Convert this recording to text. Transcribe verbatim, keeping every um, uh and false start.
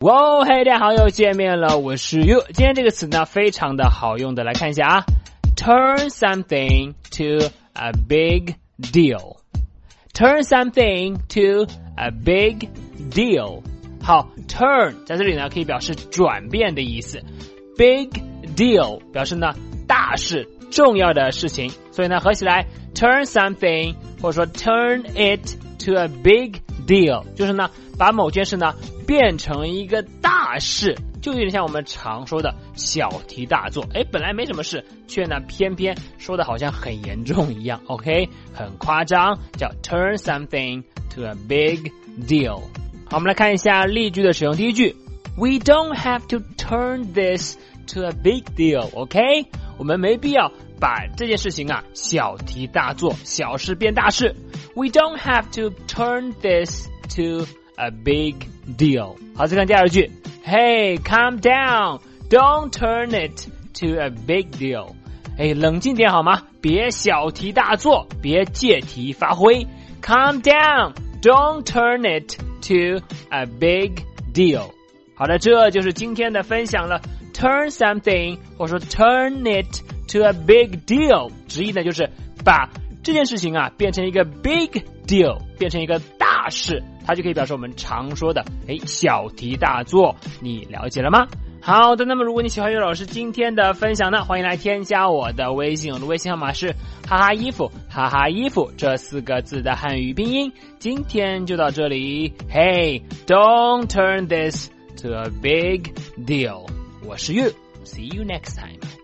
哇，嘿，大家好，又见面了，我是 you。今天这个词呢，非常的好用的，来看一下啊 ，turn something to a big deal。turn something to a big deal。好 ，turn 在这里呢，可以表示转变的意思 ，big deal 表示呢大事、重要的事情，所以呢合起来 turn something 或者说 turn it to a big deal， 就是呢把某件事呢变成一个大事，就有点像我们常说的小题大做。诶，本来没什么事，却呢偏偏说的好像很严重一样 ，OK， 很夸张，叫 turn something to a big deal。好，我们来看一下例句的使用。第一句 ，We don't have to turn this to a big deal，OK， 我们没必要把这件事情啊小题大做，小事变大事。We don't have to turn this to a big deal。好，再看第二句 ，Hey, calm down, don't turn it to a big deal。哎，冷静点好吗？别小题大做，别借题发挥。Calm down, don't turn it to a big deal。好的，这就是今天的分享了。Turn something 或者说 turn it to a big deal， 直译呢就是把这件事情啊变成一个 big deal， 变成一个大事，它就可以表示我们常说的诶小题大做，你了解了吗？好的，那么如果你喜欢岳老师今天的分享呢，欢迎来添加我的微信，我的微信号码是哈哈衣服哈哈衣服这四个字的汉语拼音。今天就到这里 Hey, don't turn this to a big deal。我是 You, see you next time.